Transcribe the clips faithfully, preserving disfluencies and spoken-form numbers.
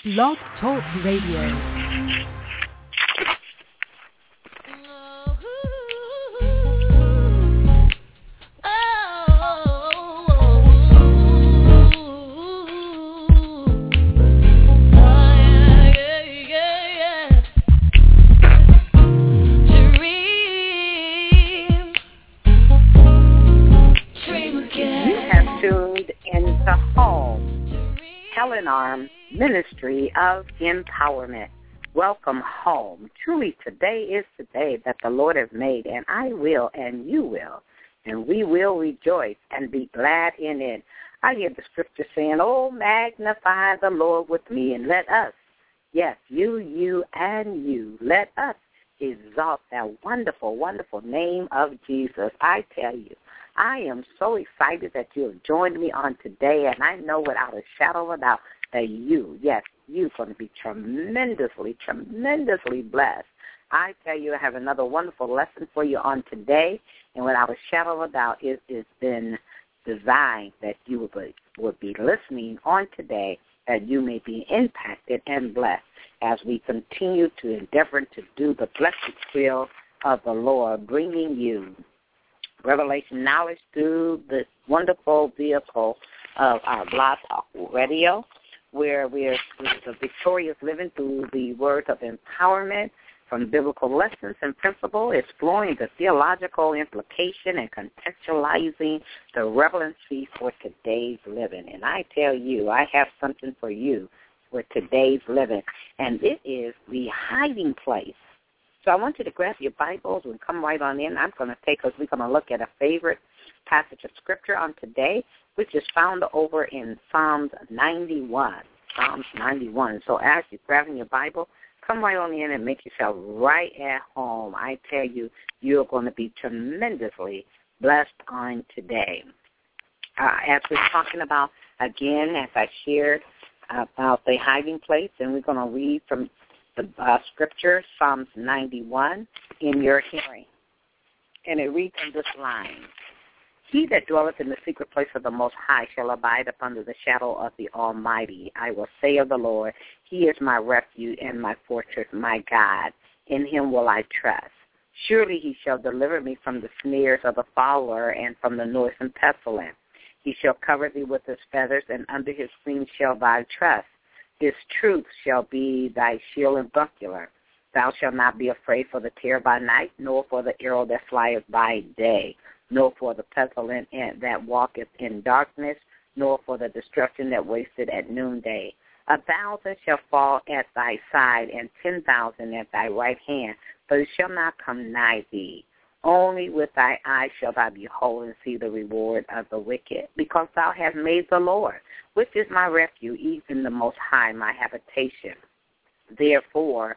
Blog Talk Radio. Arm Ministry of Empowerment. Welcome home. Truly, today is the day that the Lord has made, and I will, and you will, and we will rejoice and be glad in it. I hear the scripture saying, "Oh, magnify the Lord with me, and let us, yes, you, you, and you, let us exalt that wonderful, wonderful name of Jesus." I tell you, I am so excited that you have joined me on today, and I know without a shadow of a doubt that you, yes, you're going to be tremendously, tremendously blessed. I tell you, I have another wonderful lesson for you on today, and without a shadow of a doubt, it has been designed that you will be, will be listening on today, that you may be impacted and blessed as we continue to endeavor to do the blessed will of the Lord, bringing you revelation knowledge through this wonderful vehicle of our Blog Talk Radio, where we are the victorious living through the words of empowerment from biblical lessons and principles, exploring the theological implication and contextualizing the relevancy for today's living. And I tell you, I have something for you for today's living, and it is the hiding place. So I want you to grab your Bibles and come right on in. I'm going to take us, we're going to look at a favorite passage of Scripture on today, which is found over in Psalms ninety-one. Psalms ninety-one. So as you're grabbing your Bible, come right on in and make yourself right at home. I tell you, you're going to be tremendously blessed on today. Uh, as we're talking about, again, as I shared about the hiding place, and we're going to read from the uh, Scripture, Psalms ninety-one, in your hearing. And it reads in this line: "He that dwelleth in the secret place of the Most High shall abide up under the shadow of the Almighty. I will say of the Lord, He is my refuge and my fortress, my God. In Him will I trust. Surely He shall deliver me from the snares of the fowler and from the noisome pestilence. He shall cover thee with His feathers, and under His wings shall thy trust. His truth shall be thy shield and buckler. Thou shalt not be afraid for the terror by night, nor for the arrow that flieth by day, nor for the pestilence that walketh in darkness, nor for the destruction that wasteth at noonday. A thousand shall fall at thy side, and ten thousand at thy right hand, but it shall not come nigh thee. Only with thy eyes shall thou behold and see the reward of the wicked, because thou hast made the Lord, which is my refuge, even the Most High, my habitation. Therefore,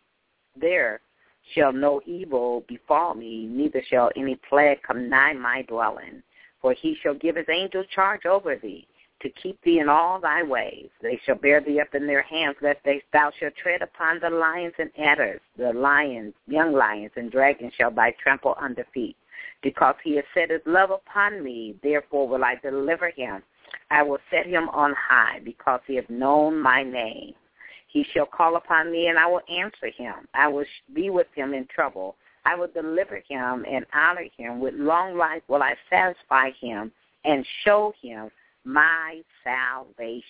there shall no evil befall me, neither shall any plague come nigh my dwelling. For He shall give His angels charge over thee, to keep thee in all thy ways. They shall bear thee up in their hands, lest they, thou shalt tread upon the lions and adders. The lions, young lions and dragons shall thy trample under feet. Because He has set His love upon me, therefore will I deliver him. I will set him on high, because he hath known my name. He shall call upon me, and I will answer him. I will be with him in trouble. I will deliver him and honor him. With long life will I satisfy him and show him my salvation."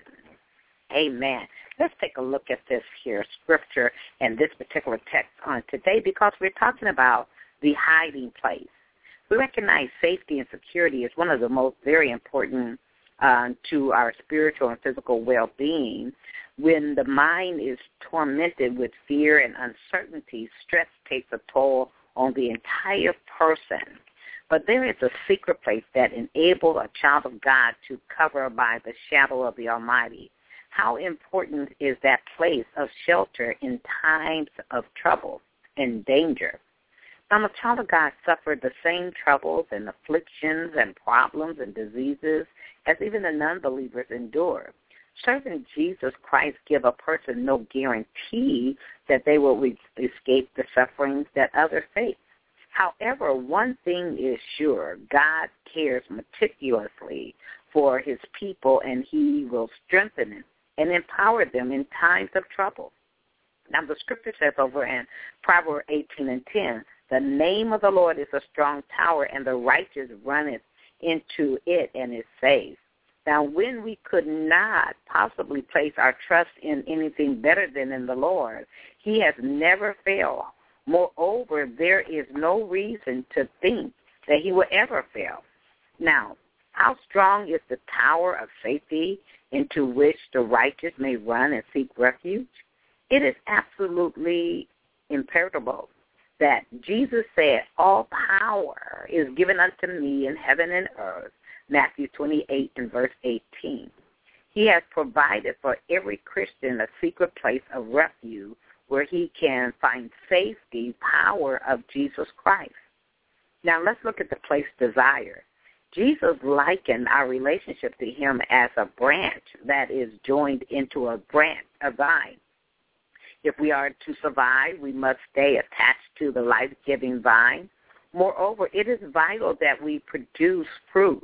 Amen. Let's take a look at this here scripture and this particular text on today, because we're talking about the hiding place. We recognize safety and security as one of the most very important uh, to our spiritual and physical well-being. When the mind is tormented with fear and uncertainty, stress takes a toll on the entire person. But there is a secret place that enables a child of God to cover by the shadow of the Almighty. How important is that place of shelter in times of trouble and danger? Now, the child of God suffered the same troubles and afflictions and problems and diseases as even the non-believers endure. Serving Jesus Christ give a person no guarantee that they will re- escape the sufferings that others face. However, one thing is sure: God cares meticulously for His people, and He will strengthen and empower them in times of trouble. Now, the scripture says over in Proverbs eighteen and ten, the name of the Lord is a strong tower, and the righteous runneth into it and is saved. Now, when we could not possibly place our trust in anything better than in the Lord, he has never failed. Moreover, there is no reason to think that he will ever fail. Now, how strong is the tower of safety into which the righteous may run and seek refuge? It is absolutely imperishable that Jesus said, all power is given unto me in heaven and earth, Matthew twenty-eight and verse eighteen. He has provided for every Christian a secret place of refuge where he can find safety, power of Jesus Christ. Now let's look at the place desired. Jesus likened our relationship to him as a branch that is joined into a branch, a vine. If we are to survive, we must stay attached to the life-giving vine. Moreover, it is vital that we produce fruit.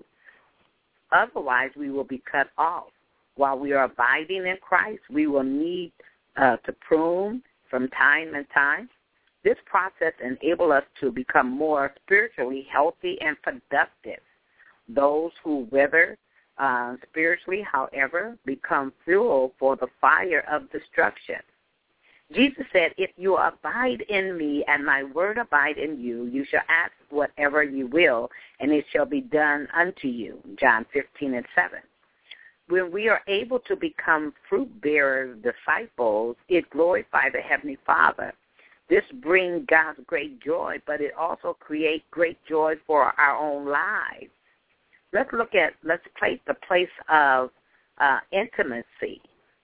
Otherwise, we will be cut off. While we are abiding in Christ, we will need uh, to prune from time to time. This process enables us to become more spiritually healthy and productive. Those who wither uh, spiritually, however, become fuel for the fire of destruction. Jesus said, if you abide in me and my word abide in you, you shall ask whatever you will, and it shall be done unto you. John fifteen and seven. When we are able to become fruit-bearer disciples, it glorifies the Heavenly Father. This brings God's great joy, but it also creates great joy for our own lives. Let's look at, let's place the place of uh, intimacy.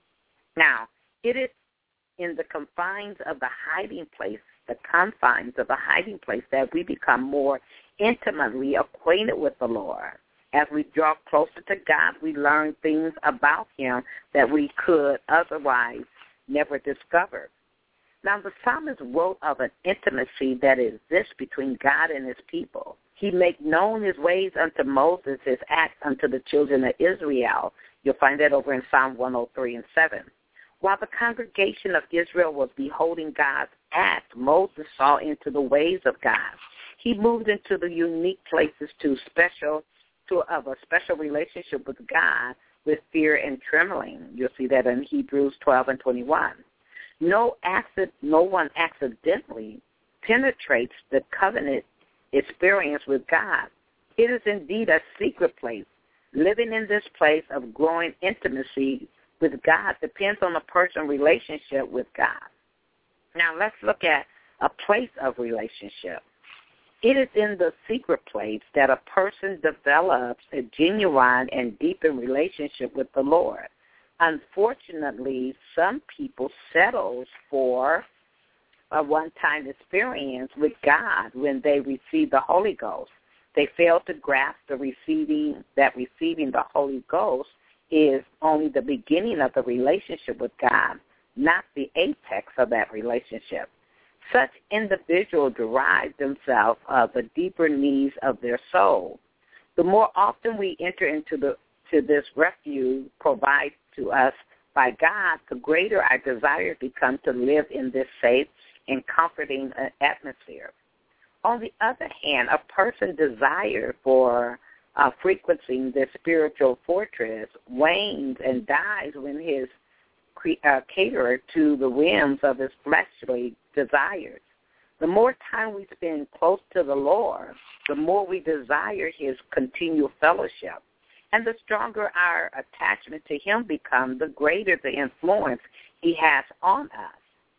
Now, it is in the confines of the hiding place, the confines of the hiding place, that we become more intimately acquainted with the Lord. As we draw closer to God, we learn things about him that we could otherwise never discover. Now, the psalmist wrote of an intimacy that exists between God and his people. He made known his ways unto Moses, his acts unto the children of Israel. You'll find that over in Psalm one oh three and seven. While the congregation of Israel was beholding God's act, Moses saw into the ways of God. He moved into the unique places to special to of a special relationship with God with fear and trembling. You'll see that in Hebrews twelve and twenty-one. No accident, no one accidentally penetrates the covenant experience with God. It is indeed a secret place. Living in this place of growing intimacy with God depends on a person's relationship with God. Now let's look at a place of relationship. It is in the secret place that a person develops a genuine and deepened relationship with the Lord. Unfortunately, some people settle for a one-time experience with God when they receive the Holy Ghost. They fail to grasp the receiving that receiving the Holy Ghost is only the beginning of the relationship with God, not the apex of that relationship. Such individuals derive themselves of the deeper needs of their soul. The more often we enter into the to this refuge provided to us by God, the greater our desire becomes to live in this safe and comforting atmosphere. On the other hand, a person's desire for uh, frequenting this spiritual fortress wanes and dies when his uh, caterer to the whims of his fleshly desires. The more time we spend close to the Lord, the more we desire his continual fellowship. And the stronger our attachment to him becomes, the greater the influence he has on us.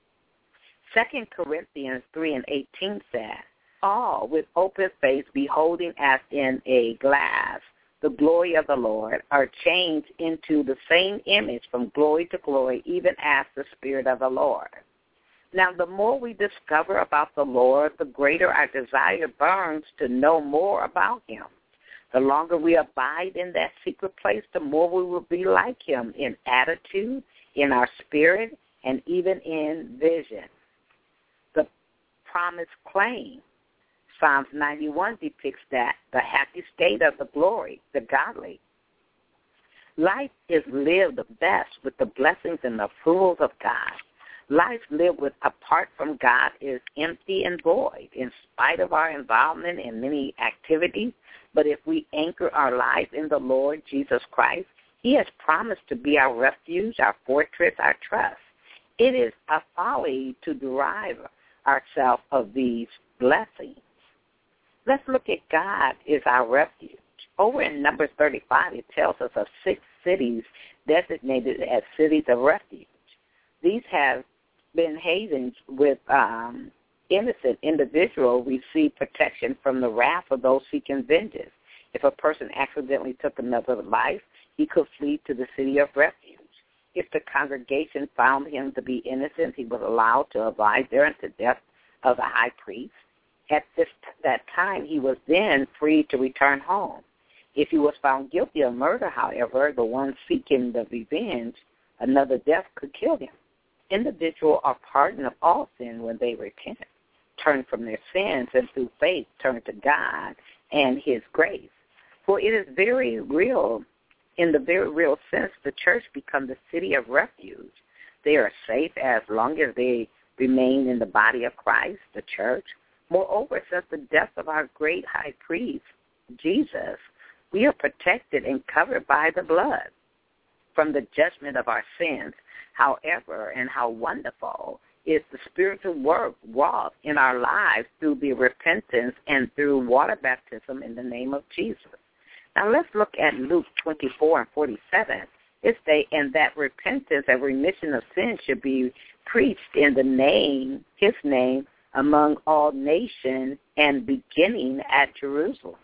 Second Corinthians three and eighteen said, all with open face beholding as in a glass the glory of the Lord are changed into the same image from glory to glory, even as the Spirit of the Lord. Now, the more we discover about the Lord, the greater our desire burns to know more about him. The longer we abide in that secret place, the more we will be like him in attitude, in our spirit, and even in vision. The promised claim, Psalms ninety-one depicts that, the happy state of the glory, the godly. Life is lived best with the blessings and the approvals of God. Life lived with apart from God is empty and void in spite of our involvement in many activities. But if we anchor our life in the Lord Jesus Christ, he has promised to be our refuge, our fortress, our trust. It is a folly to derive ourselves of these blessings. Let's look at God as our refuge. Over in Numbers thirty-five, it tells us of six cities designated as cities of refuge. These have been havens with um, innocent individuals receive protection from the wrath of those seeking vengeance. If a person accidentally took another life, he could flee to the city of refuge. If the congregation found him to be innocent, he was allowed to abide there until death of the high priest. At this that time, he was then free to return home. If he was found guilty of murder, however, the one seeking the revenge, another death could kill him. Individuals are pardoned of all sin when they repent, turn from their sins, and through faith turn to God and his grace. For it is very real, in the very real sense, the church becomes the city of refuge. They are safe as long as they remain in the body of Christ, the church. Moreover, since the death of our great high priest, Jesus, we are protected and covered by the blood from the judgment of our sins. However, and how wonderful is the spiritual work wrought in our lives through the repentance and through water baptism in the name of Jesus. Now let's look at Luke twenty-four and forty-seven. It states, and that repentance and remission of sin should be preached in the name, his name, among all nations and beginning at Jerusalem.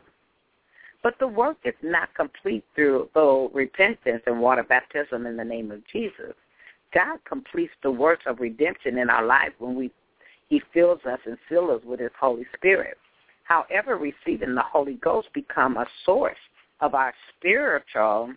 But the work is not complete through though repentance and water baptism in the name of Jesus. God completes the works of redemption in our life when we he fills us and fills us with his Holy Spirit. However, receiving the Holy Ghost becomes a source of our spiritual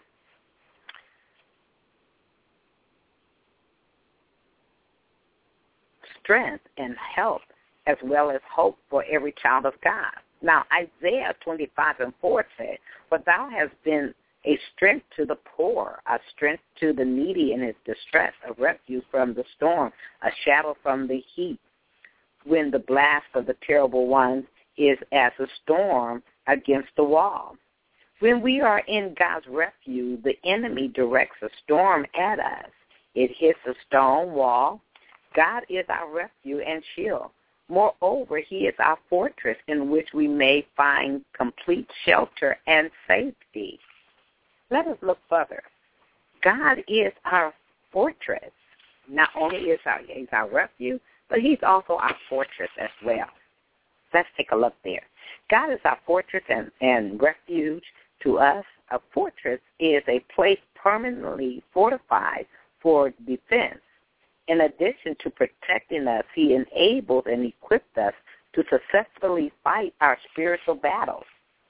strength and health as well as hope for every child of God. Now, Isaiah twenty-five and four said, for thou hast been a strength to the poor, a strength to the needy in his distress, a refuge from the storm, a shadow from the heat, when the blast of the terrible one is as a storm against the wall. When we are in God's refuge, the enemy directs a storm at us. It hits a stone wall. God is our refuge and shield. Moreover, he is our fortress in which we may find complete shelter and safety. Let us look further. God is our fortress. Not only is our, he's our refuge, but he's also our fortress as well. Let's take a look there. God is our fortress and, and refuge to us. A fortress is a place permanently fortified for defense. In addition to protecting us, he enables and equips us to successfully fight our spiritual battles.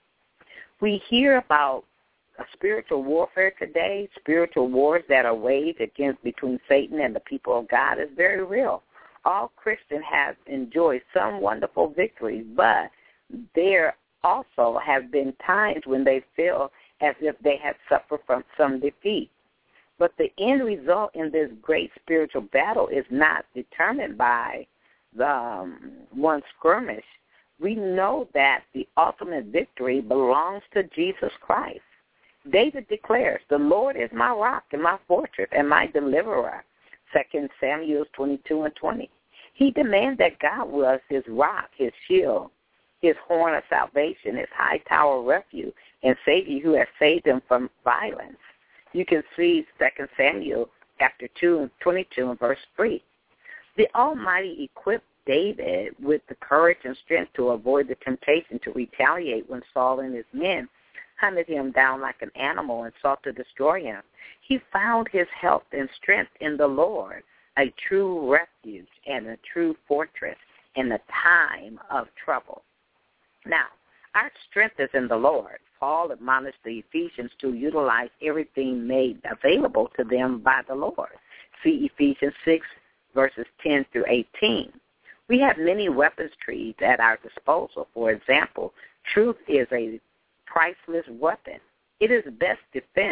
We hear about a spiritual warfare today, spiritual wars that are waged against between Satan and the people of God is very real. All Christians have enjoyed some wonderful victories, but there also have been times when they feel as if they have suffered from some defeat. But the end result in this great spiritual battle is not determined by the um, one skirmish. We know that the ultimate victory belongs to Jesus Christ. David declares, the Lord is my rock and my fortress and my deliverer, Second Samuel twenty-two and twenty. He demanded that God was his rock, his shield, his horn of salvation, his high tower of refuge, and Savior who has saved him from violence. You can see Second Samuel chapter two and twenty-two and verse three. The Almighty equipped David with the courage and strength to avoid the temptation to retaliate when Saul and his men hunted him down like an animal and sought to destroy him. He found his health and strength in the Lord, a true refuge and a true fortress in the time of trouble. Now, our strength is in the Lord. Paul admonished the Ephesians to utilize everything made available to them by the Lord. See Ephesians six, verses ten through eighteen. We have many weapons trees at our disposal. For example, truth is a priceless weapon. It is best defense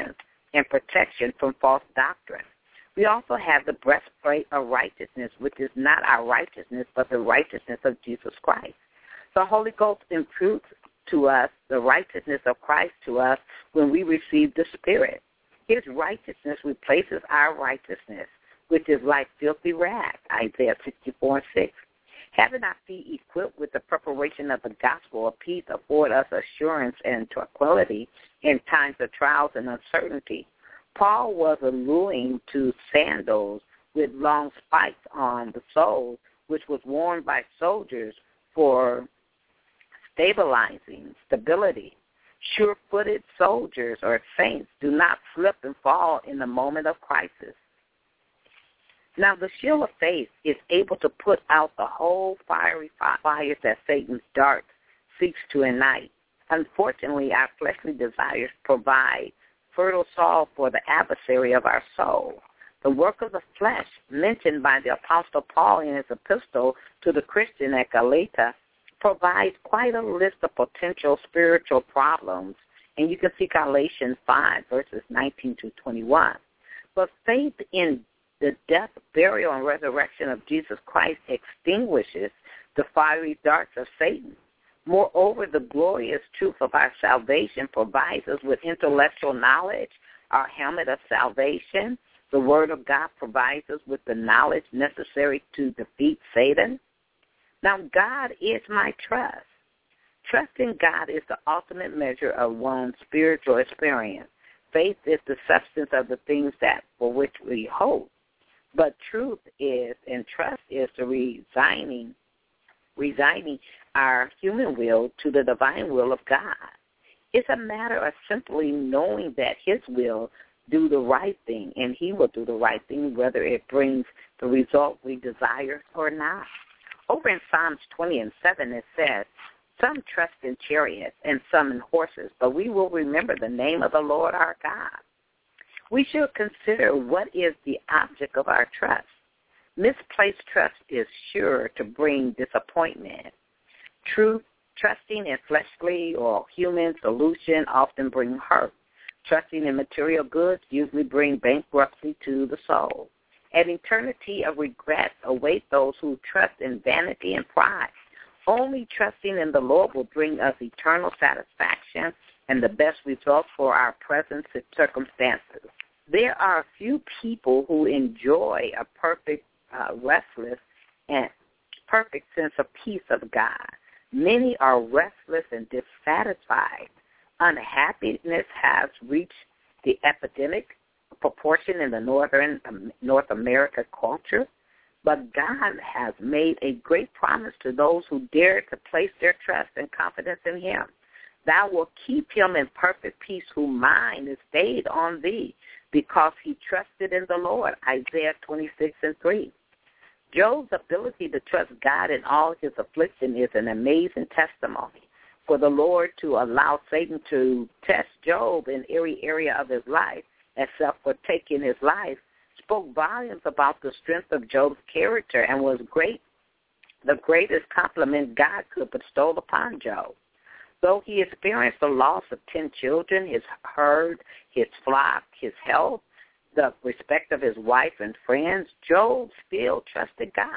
and protection from false doctrine. We also have the breastplate of righteousness, which is not our righteousness, but the righteousness of Jesus Christ. The Holy Ghost imputes to us the righteousness of Christ to us when we receive the Spirit. His righteousness replaces our righteousness, which is like filthy rags, Isaiah sixty-four and six. Having our feet equipped with the preparation of the gospel of peace afford us assurance and tranquility in times of trials and uncertainty. Paul was alluding to sandals with long spikes on the soles, which was worn by soldiers for stabilizing stability. Sure-footed soldiers or saints do not slip and fall in the moment of crisis. Now, the shield of faith is able to put out the whole fiery fires that Satan's dart seeks to ignite. Unfortunately, our fleshly desires provide fertile soil for the adversary of our soul. The work of the flesh, mentioned by the Apostle Paul in his epistle to the Christian at Galatia, provides quite a list of potential spiritual problems, and you can see Galatians five, verses nineteen to twenty-one. But faith in the death, burial, and resurrection of Jesus Christ extinguishes the fiery darts of Satan. Moreover, the glorious truth of our salvation provides us with intellectual knowledge, our helmet of salvation. The Word of God provides us with the knowledge necessary to defeat Satan. Now, God is my trust. Trust in God is the ultimate measure of one's spiritual experience. Faith is the substance of the things that for which we hope. But truth is, and trust is the resigning, resigning our human will to the divine will of God. It's a matter of simply knowing that his will do the right thing, and he will do the right thing whether it brings the result we desire or not. Over in Psalms twenty and seven it says, some trust in chariots and some in horses, but we will remember the name of the Lord our God. We should consider what is the object of our trust. Misplaced trust is sure to bring disappointment. Truth, trusting in fleshly or human solution often bring hurt. Trusting in material goods usually bring bankruptcy to the soul. An eternity of regret await those who trust in vanity and pride. Only trusting in the Lord will bring us eternal satisfaction and the best results for our present circumstances. There are a few people who enjoy a perfect, uh, restless and perfect sense of peace of God. Many are restless and dissatisfied. Unhappiness has reached the epidemic proportion in the northern um, North America culture, but God has made a great promise to those who dare to place their trust and confidence in him. Thou wilt keep him in perfect peace whose mind is stayed on thee, because he trusted in the Lord, Isaiah twenty-six and three. Job's ability to trust God in all his affliction is an amazing testimony. For the Lord to allow Satan to test Job in every area of his life, except for taking his life, spoke volumes about the strength of Job's character and was great, the greatest compliment God could bestow upon Job. Though he experienced the loss of ten children, his herd, his flock, his health, the respect of his wife and friends, Job still trusted God.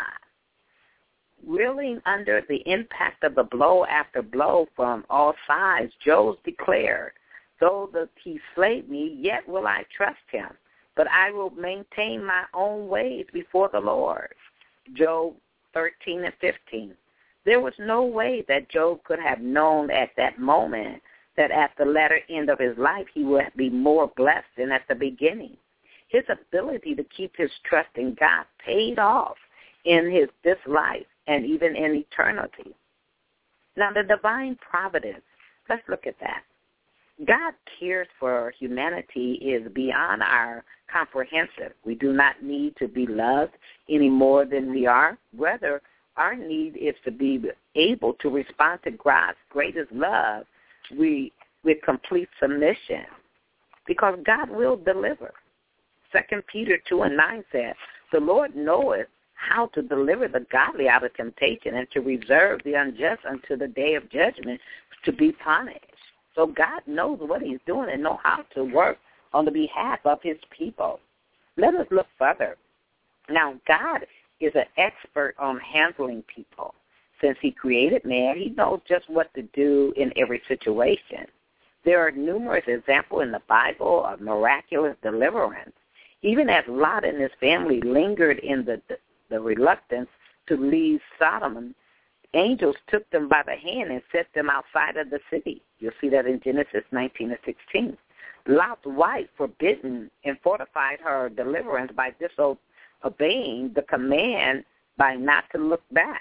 Reeling under the impact of the blow after blow from all sides, Job declared, though that he slay me, yet will I trust him, but I will maintain my own ways before the Lord. Job thirteen and fifteen. There was no way that Job could have known at that moment that at the latter end of his life he would be more blessed than at the beginning. His ability to keep his trust in God paid off in his this life and even in eternity. Now, the divine providence, let's look at that. God cares for humanity is beyond our comprehension. We do not need to be loved any more than we are. Rather, our need is to be able to respond to God's greatest love we, with complete submission, because God will deliver. Second Peter two and nine says, the Lord knoweth how to deliver the godly out of temptation and to reserve the unjust until the day of judgment to be punished. So God knows what he's doing and know how to work on the behalf of his people. Let us look further. Now, God is an expert on handling people. Since he created man, he knows just what to do in every situation. There are numerous examples in the Bible of miraculous deliverance. Even as Lot and his family lingered in the, the, the reluctance to leave Sodom, angels took them by the hand and set them outside of the city. You'll see that in Genesis nineteen and sixteen. Lot's wife forbidden and fortified her deliverance by disobeying the command by not to look back.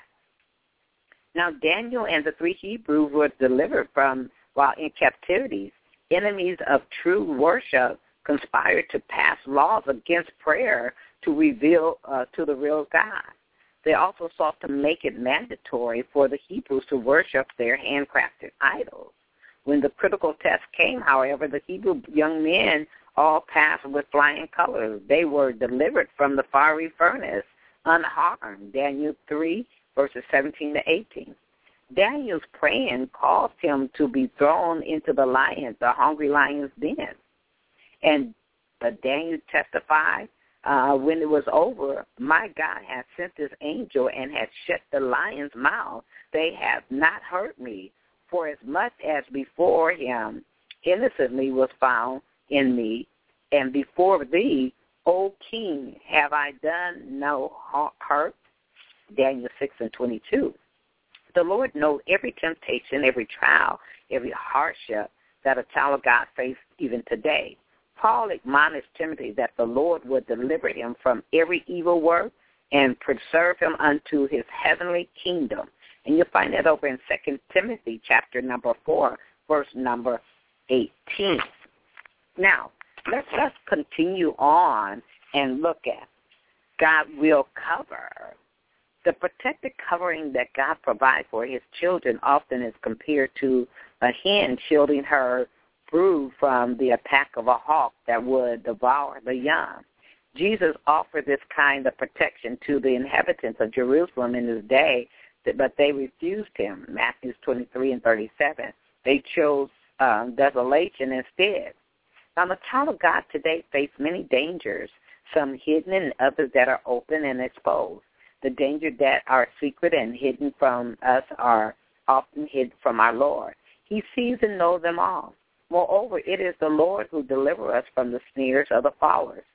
Now, Daniel and the three Hebrews were delivered from while in captivity. Enemies of true worship conspired to pass laws against prayer to reveal uh, to the real God. They also sought to make it mandatory for the Hebrews to worship their handcrafted idols. When the critical test came, however, the Hebrew young men all passed with flying colors. They were delivered from the fiery furnace unharmed. Daniel three, verses seventeen to eighteen. Daniel's praying caused him to be thrown into the lions, the hungry lions' den. And but Daniel testified, uh, when it was over, my God has sent this angel and has shut the lion's mouth. They have not hurt me, for as much as before him innocently was found in me, and before thee, O king, have I done no hurt? Daniel six and twenty-two. The Lord knows every temptation, every trial, every hardship that a child of God faces even today. Paul admonished Timothy that the Lord would deliver him from every evil work and preserve him unto his heavenly kingdom. And you'll find that over in Second Timothy chapter number four, verse number eighteen. Now, let's, let's continue on and look at God will cover. The protected covering that God provides for his children often is compared to a hen shielding her brood from the attack of a hawk that would devour the young. Jesus offered this kind of protection to the inhabitants of Jerusalem in his day, but they refused him. Matthew twenty-three and thirty-seven. They chose um, desolation instead. Now, the child of God today faces many dangers, some hidden and others that are open and exposed. The dangers that are secret and hidden from us are often hid from our Lord. He sees and knows them all. Moreover, it is the Lord who delivers us from the snares of the fowlers.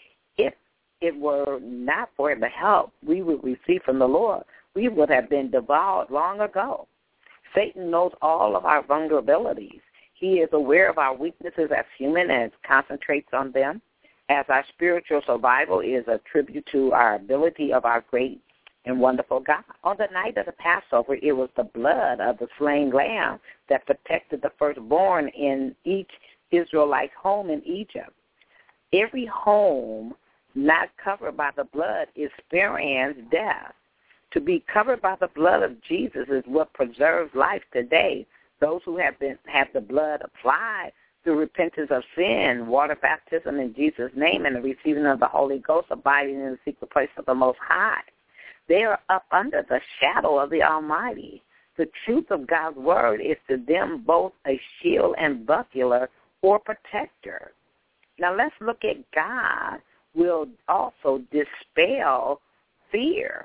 If it were not for the help we would receive from the Lord, we would have been devoured long ago. Satan knows all of our vulnerabilities. He is aware of our weaknesses as human and concentrates on them, as our spiritual survival is a tribute to our ability of our great and wonderful God. On the night of the Passover, it was the blood of the slain lamb that protected the firstborn in each Israelite home in Egypt. Every home not covered by the blood experienced death. To be covered by the blood of Jesus is what preserves life today. Those who have been have the blood applied through repentance of sin, water baptism in Jesus' name, and the receiving of the Holy Ghost, abiding in the secret place of the Most High. They are up under the shadow of the Almighty. The truth of God's word is to them both a shield and buckler or protector. Now let's look at God will also dispel fear.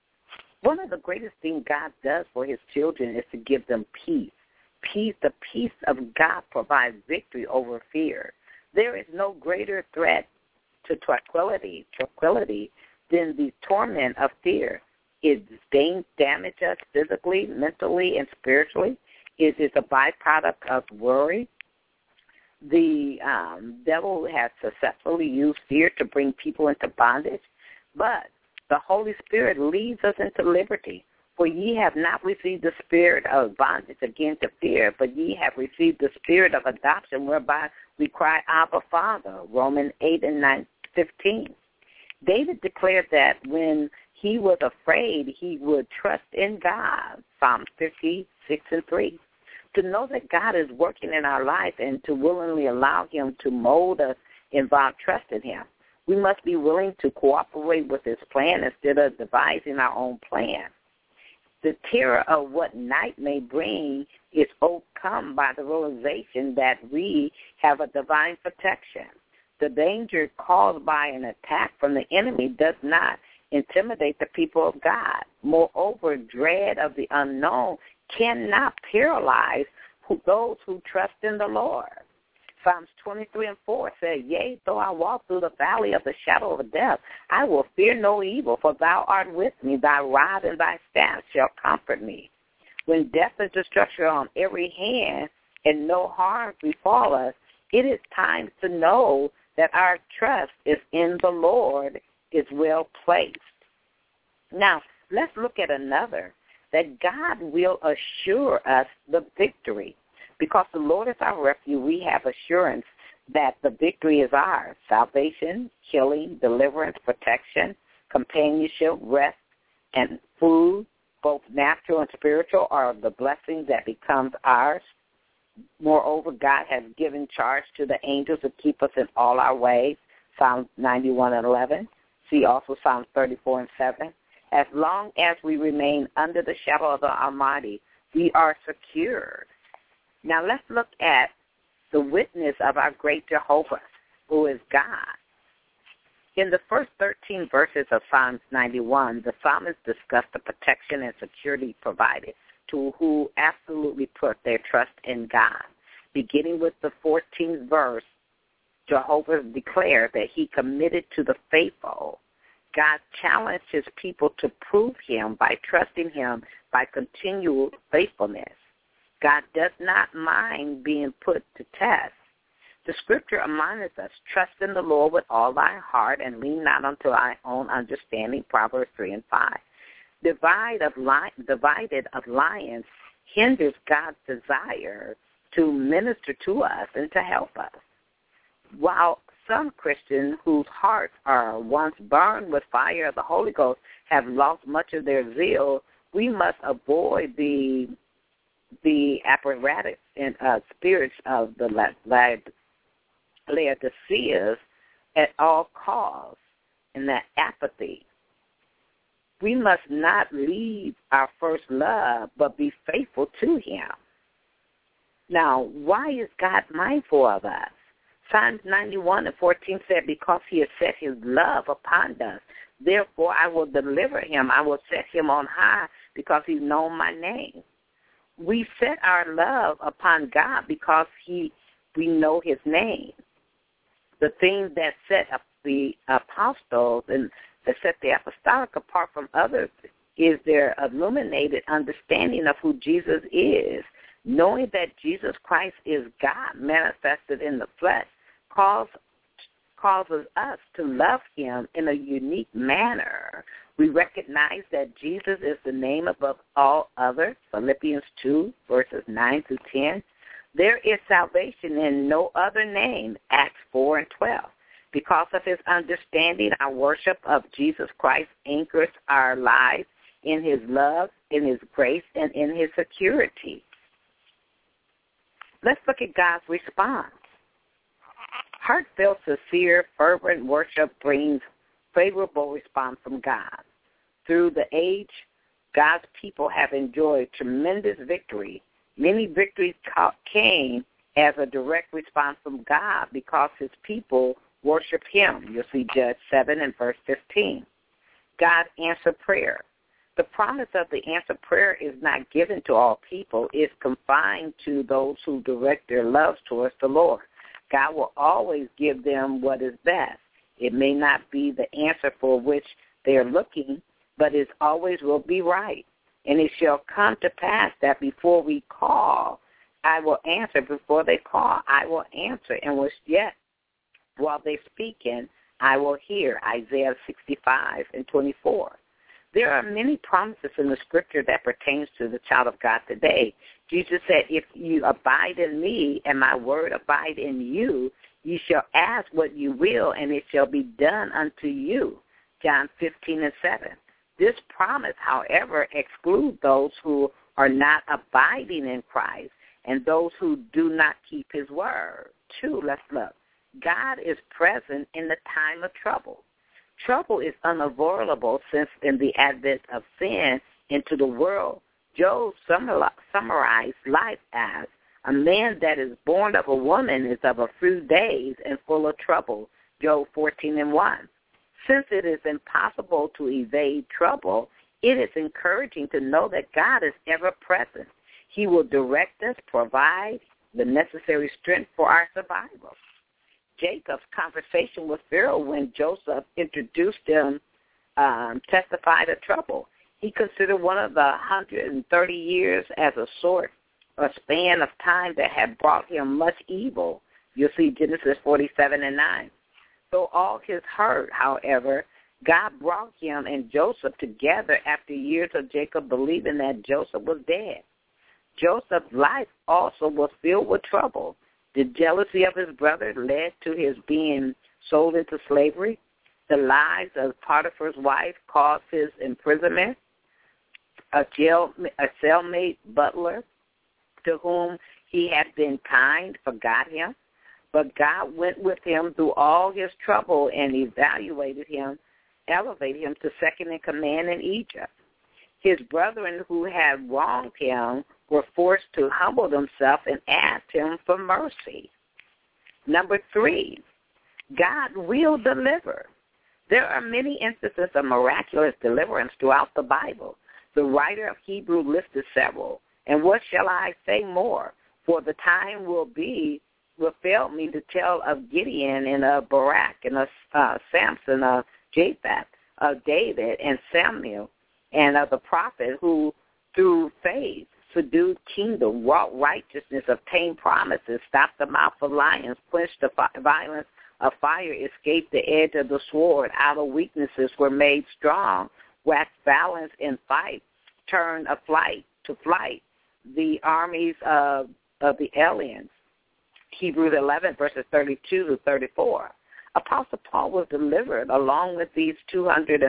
One of the greatest things God does for his children is to give them peace. Peace, the peace of God provides victory over fear. There is no greater threat to tranquility, tranquility than the torment of fear. It damages us physically, mentally, and spiritually. It is a byproduct of worry. The um, devil has successfully used fear to bring people into bondage, but the Holy Spirit leads us into liberty. For ye have not received the spirit of bondage again to fear, but ye have received the spirit of adoption, whereby we cry, Abba, Father, Romans eight and nine, fifteen. David declared that when he was afraid, he would trust in God, Psalm fifty-six and three. To know that God is working in our life and to willingly allow him to mold us involve trust in him. We must be willing to cooperate with his plan instead of devising our own plan. The terror of what night may bring is overcome by the realization that we have a divine protection. The danger caused by an attack from the enemy does not intimidate the people of God. Moreover, dread of the unknown cannot paralyze who, those who trust in the Lord. Psalms twenty-three and four says, Yea, though I walk through the valley of the shadow of death, I will fear no evil, for thou art with me. Thy rod and thy staff shall comfort me. When death and destruction are on every hand and no harm befall us, it is time to know that our trust is in the Lord is well placed. Now, let's look at another, that God will assure us the victory. Because the Lord is our refuge, we have assurance that the victory is ours. Salvation, healing, deliverance, protection, companionship, rest, and food, both natural and spiritual, are the blessings that becomes ours. Moreover, God has given charge to the angels to keep us in all our ways. Psalm ninety-one and eleven. See also Psalm thirty-four and seven. As long as we remain under the shadow of the Almighty, we are secured. Now let's look at the witness of our great Jehovah, who is God. In the first thirteen verses of Psalms ninety-one, the psalmist discussed the protection and security provided to who absolutely put their trust in God. Beginning with the fourteenth verse, Jehovah declared that he committed to the faithful. God challenged his people to prove him by trusting him by continual faithfulness. God does not mind being put to test. The scripture admonishes us, trust in the Lord with all thy heart and lean not unto thy own understanding, Proverbs three and five. Divide of li- divided alliance hinders God's desire to minister to us and to help us. While some Christians whose hearts are once burned with fire of the Holy Ghost have lost much of their zeal, we must avoid the the apparatus and uh, spirits of the Laodiceans at all costs, and that apathy. We must not leave our first love, but be faithful to him. Now, why is God mindful of us? Psalms ninety-one and fourteen said, because he has set his love upon us, therefore I will deliver him. I will set him on high because he's known my name. We set our love upon God because he, we know his name. The things that set up the apostles and that set the apostolic apart from others is their illuminated understanding of who Jesus is. Knowing that Jesus Christ is God manifested in the flesh cause, causes us to love him in a unique manner. We recognize that Jesus is the name above all others, Philippians two, verses nine through ten. There is salvation in no other name, Acts four and twelve. Because of his understanding, our worship of Jesus Christ anchors our lives in his love, in his grace, and in his security. Let's look at God's response. Heartfelt, sincere, fervent worship brings favorable response from God. Through the age, God's people have enjoyed tremendous victory. Many victories came as a direct response from God because his people worship him. You'll see Judges seven and verse fifteen. God answered prayer. The promise of the answered prayer is not given to all people. It's confined to those who direct their loves towards the Lord. God will always give them what is best. It may not be the answer for which they are looking, but it always will be right. And it shall come to pass that before we call, I will answer. Before they call, I will answer. And was yet, while they're speaking, I will hear. Isaiah sixty-five and twenty-four. There are many promises in the scripture that pertains to the child of God today. Jesus said, if you abide in me and my word abide in you, you shall ask what you will, and it shall be done unto you. John fifteen and seven. This promise, however, excludes those who are not abiding in Christ and those who do not keep his word. Two, let's look. God is present in the time of trouble. Trouble is unavoidable since in the advent of sin into the world, Job summarized life as A man that is born of a woman is of a few days and full of trouble, Job fourteen and one. Since it is impossible to evade trouble, it is encouraging to know that God is ever present. He will direct us, provide the necessary strength for our survival. Jacob's conversation with Pharaoh when Joseph introduced him um, testified of trouble. He considered one of the one hundred thirty years as a sort, a span of time that had brought him much evil. You'll see Genesis forty-seven and nine. So all his hurt, however, God brought him and Joseph together after years of Jacob believing that Joseph was dead. Joseph's life also was filled with trouble. The jealousy of his brother led to his being sold into slavery. The lies of Potiphar's wife caused his imprisonment. A, jail, a cellmate butler to whom he had been kind forgot him, but God went with him through all his trouble and evaluated him, elevated him to second in command in Egypt. His brethren who had wronged him were forced to humble themselves and ask him for mercy. Number three, God will deliver. There are many instances of miraculous deliverance throughout the Bible. The writer of Hebrews listed several. And what shall I say more? For the time will be, will fail me to tell of Gideon and of Barak and of uh, Samson, of Jephthah, of David and Samuel, and of the prophet who through faith subdued kingdom, wrought righteousness, obtained promises, stopped the mouth of lions, quenched the fi- violence of fire, escaped the edge of the sword, out of weaknesses were made strong, waxed valiant in fight, turned a flight to flight, the armies of, of the aliens. Hebrews eleven, verses thirty-two to thirty-four. Apostle Paul was delivered along with these two hundred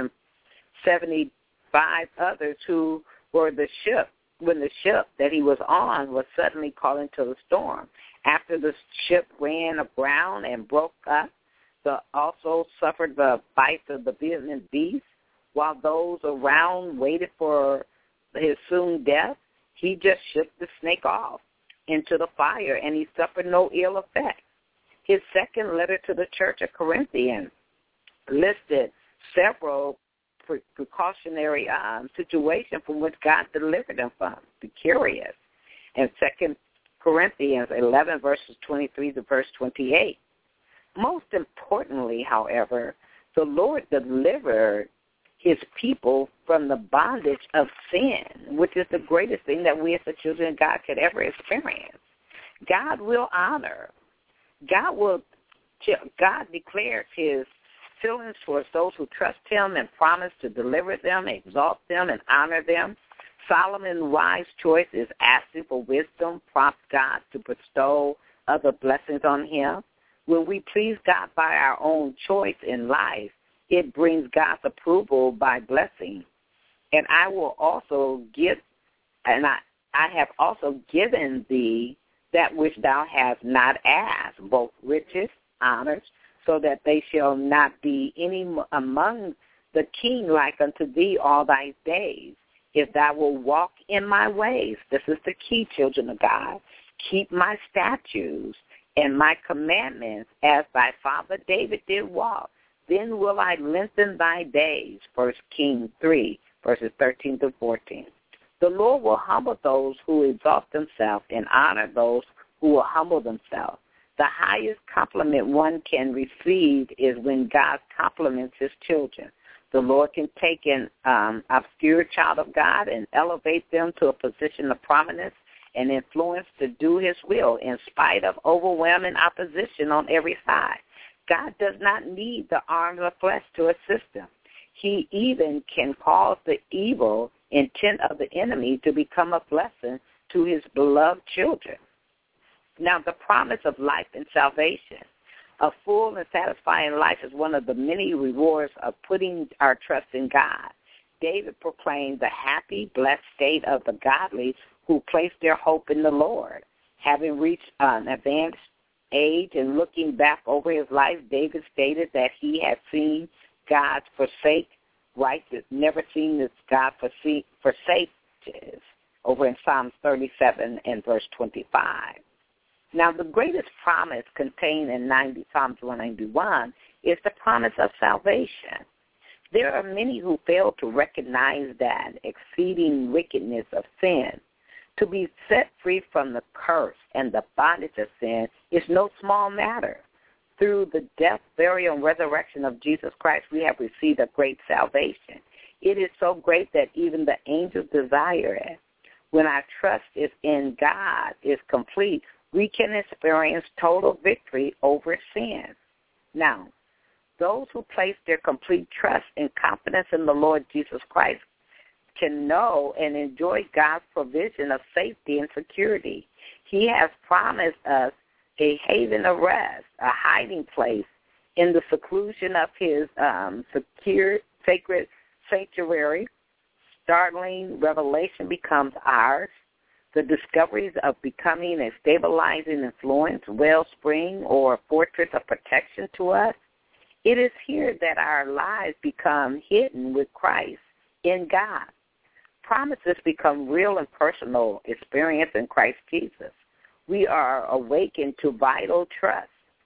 seventy-five others who were the ship, when the ship that he was on was suddenly caught into the storm. After the ship ran aground and broke up, the also suffered the bites of the venomous beast, while those around waited for his soon death. He just shook the snake off into the fire, and he suffered no ill effect. His second letter to the church of Corinthians listed several pre- precautionary um, situations from which God delivered him from. Be curious. In Second Corinthians eleven, verses twenty-three to verse twenty-eight. Most importantly, however, the Lord delivered his people from the bondage of sin, which is the greatest thing that we as the children of God could ever experience. God will honor. God will. God declares his feelings towards those who trust him and promise to deliver them, exalt them, and honor them. Solomon's wise choice is asking for wisdom, prompts God to bestow other blessings on him. When we please God by our own choice in life, it brings God's approval by blessing. And I will also give, and I, I have also given thee that which thou hast not asked, both riches, honors, so that they shall not be any among the king like unto thee all thy days. If thou wilt walk in my ways, this is the key, children of God, keep my statutes and my commandments as thy father David did walk, then will I lengthen thy days, First Kings three, verses thirteen to fourteen. The Lord will humble those who exalt themselves and honor those who will humble themselves. The highest compliment one can receive is when God compliments his children. The Lord can take an um, obscure child of God and elevate them to a position of prominence and influence to do his will in spite of overwhelming opposition on every side. God does not need the arms of flesh to assist him. He even can cause the evil intent of the enemy to become a blessing to his beloved children. Now, the promise of life and salvation. A full and satisfying life is one of the many rewards of putting our trust in God. David proclaimed the happy, blessed state of the godly who place their hope in the Lord. Having reached an advanced age and looking back over his life, David stated that he had seen God forsake righteous, never seen this God forsake, forsake over in Psalms thirty-seven and verse twenty-five. Now, the greatest promise contained in ninety, Psalms one ninety-one is the promise of salvation. There are many who fail to recognize that exceeding wickedness of sin. To be set free from the curse and the bondage of sin is no small matter. Through the death, burial, and resurrection of Jesus Christ, we have received a great salvation. It is so great that even the angels desire it. When our trust is in God is complete, we can experience total victory over sin. Now, those who place their complete trust and confidence in the Lord Jesus Christ can know and enjoy God's provision of safety and security. He has promised us a haven of rest, a hiding place in the seclusion of his um, secure, sacred sanctuary. Startling revelation becomes ours. The discoveries of becoming a stabilizing influence, wellspring, or fortress of protection to us. It is here that our lives become hidden with Christ in God. Promises become real and personal experience in Christ Jesus. We are awakened to vital trust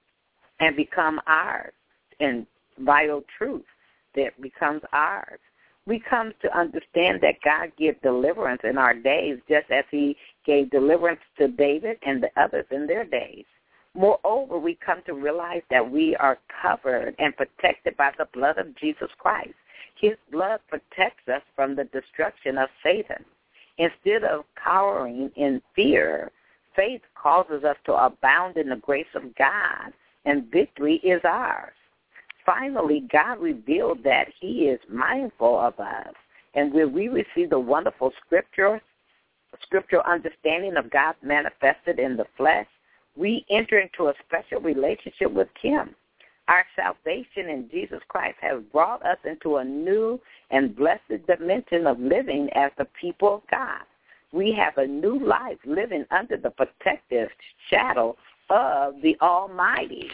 and become ours, and vital truth that becomes ours. We come to understand that God gives deliverance in our days just as he gave deliverance to David and the others in their days. Moreover, we come to realize that we are covered and protected by the blood of Jesus Christ. His blood protects us from the destruction of Satan. Instead of cowering in fear, faith causes us to abound in the grace of God, and victory is ours. Finally, God revealed that he is mindful of us, and when we receive the wonderful scripture, scriptural understanding of God manifested in the flesh, we enter into a special relationship with him. Our salvation in Jesus Christ has brought us into a new and blessed dimension of living as the people of God. We have a new life living under the protective shadow of the Almighty.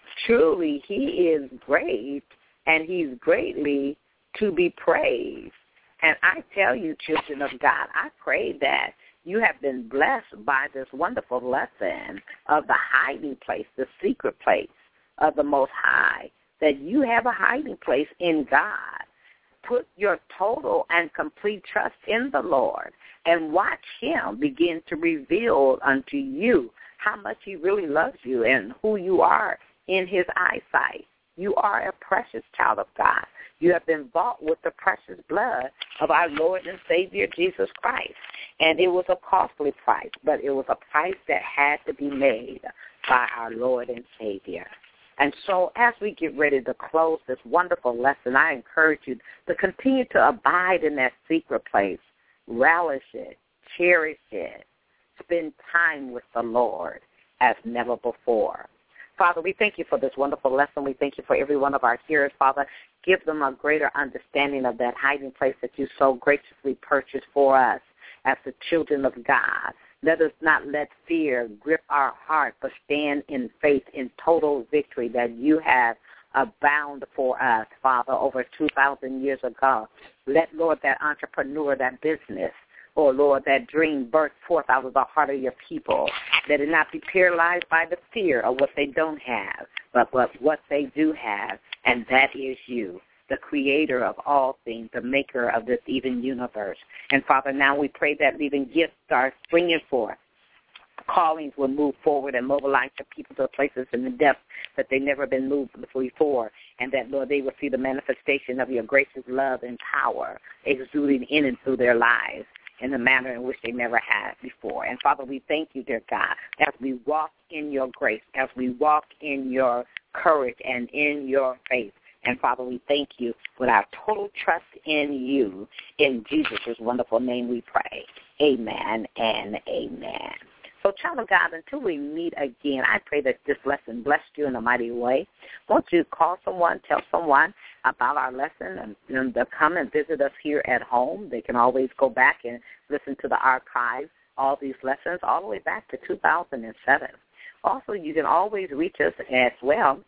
Truly, he is great, and he's greatly to be praised. And I tell you, children of God, I pray that you have been blessed by this wonderful lesson of the hiding place, the secret place of the Most High, that you have a hiding place in God. Put your total and complete trust in the Lord and watch him begin to reveal unto you how much he really loves you and who you are in his eyesight. You are a precious child of God. You have been bought with the precious blood of our Lord and Savior, Jesus Christ. And it was a costly price, but it was a price that had to be made by our Lord and Savior. And so as we get ready to close this wonderful lesson, I encourage you to continue to abide in that secret place. Relish it. Cherish it. Spend time with the Lord as never before. Father, we thank you for this wonderful lesson. We thank you for every one of our hearers, Father. Give them a greater understanding of that hiding place that you so graciously purchased for us as the children of God. Let us not let fear grip our heart, but stand in faith in total victory that you have abound for us, Father, over two thousand years ago. Let, Lord, that entrepreneur, that business, oh, Lord, that dream burst forth out of the heart of your people. Let it not be paralyzed by the fear of what they don't have, but, but what they do have, and that is you, the creator of all things, the maker of this even universe. And, Father, now we pray that even gifts are springing forth. Callings will move forward and mobilize the people to places in the depths that they've never been moved before, and that, Lord, they will see the manifestation of your gracious love and power exuding in and through their lives in a manner in which they never had before. And, Father, we thank you, dear God, as we walk in your grace, as we walk in your courage and in your faith. And, Father, we thank you with our total trust in you. In Jesus' wonderful name we pray. Amen and amen. So, child of God, until we meet again, I pray that this lesson blessed you in a mighty way. Won't you call someone, tell someone about our lesson, and, and they'll come and visit us here at home. They can always go back and listen to the archives, all these lessons, all the way back to two thousand seven. Also, you can always reach us as well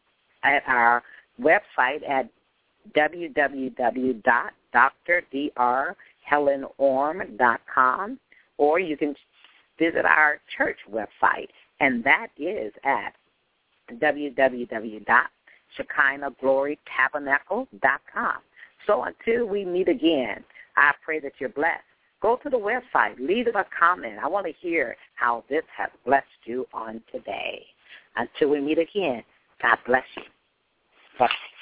at our website at w w w dot dr d r helen orm dot com, or you can visit our church website and that is at w w w dot shekinah glory tabernacle dot com. So until we meet again, I pray that you're blessed. Go to the website, leave a comment. I want to hear how this has blessed you on today. Until we meet again, God bless you. Bye.